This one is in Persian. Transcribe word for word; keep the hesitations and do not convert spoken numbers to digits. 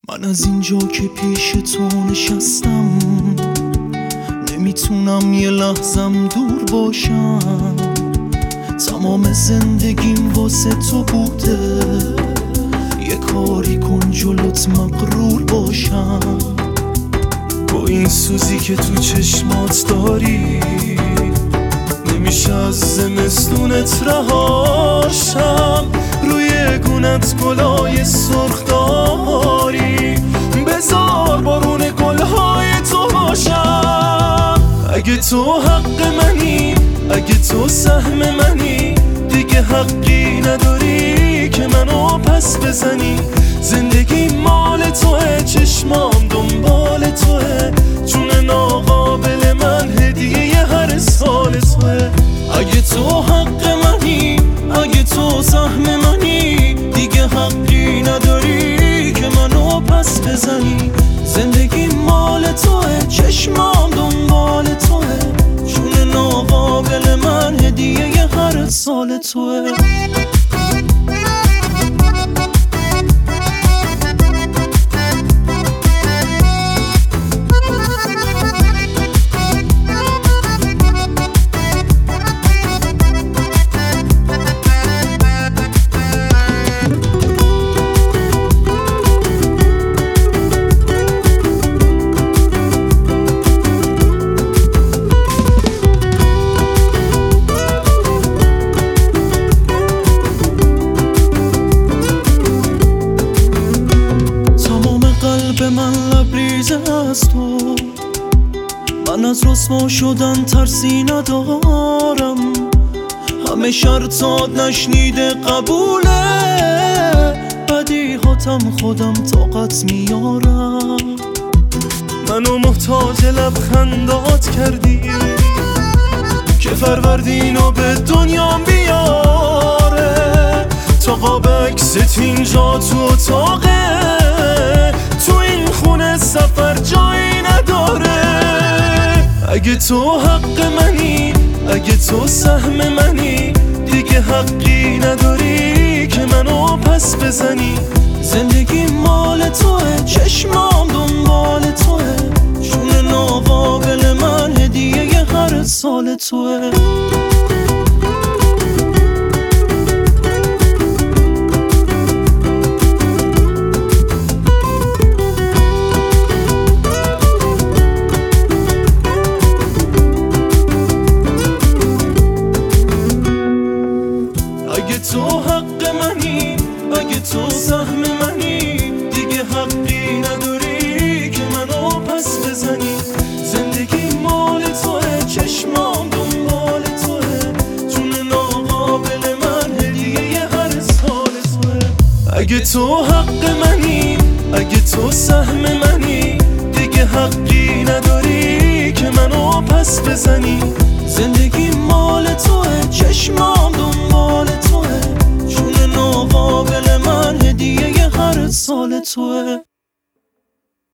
من از اینجا که پیش تو نشستم نمیتونم یه لحظم دور باشم. تمام زندگیم واسه تو بوده، یه کاری کن جلوت مغرور باشم. با این سوزی که تو چشمات داری نمیشه از زمستونت رهاشم. روی گونت گلای سرخ داری، بذار بارون گلهای تو باشم. اگه تو حق منی، اگه تو سهم منی، دیگه حقی نداری که منو پس بزنی. زندگی مال توه، چشمام دنبال توه، جون ناقابل من هدیه هر سال توه. اگه تو حق منی، اگه تو سهم منی، دیگه حقی نداری که منو پس بزنی. زندگی مال توه، چشمام دنبال توه، جون ناقابل من هدیه هر سال توه. به من لبریز از تو، من از رسوا شدن ترسی ندارم. همه شرطات نشنیده قبوله، بدیهاتم خودم طاقت میارم. منو محتاج لبخندات کردی که فروردینو به دنیا بیاره. تا قاب عکست اینجا تو اتاقه، تو این خونه سفر جایی نداره. اگه تو حق منی، اگه تو سهم منی، دیگه حقی نداری که منو پس بزنی. زندگی مال توه، چشمام دنبال توه، جون ناقابل من هدیه هر سال توه. اگه تو حق منی، اگه تو سهم منی، دیگه حقی نداری که منو پس بزنی. زندگی مال توه، چشمام دنبال توه، جون ناقابل من هدیه هر سال توه. اگه تو حق منی، اگه تو سهم منی، دیگه حقی نداری که منو پس بزنی. زندگی مال توه، چشمام دنبال توه، جون ناقابل من هدیه هر سال توه.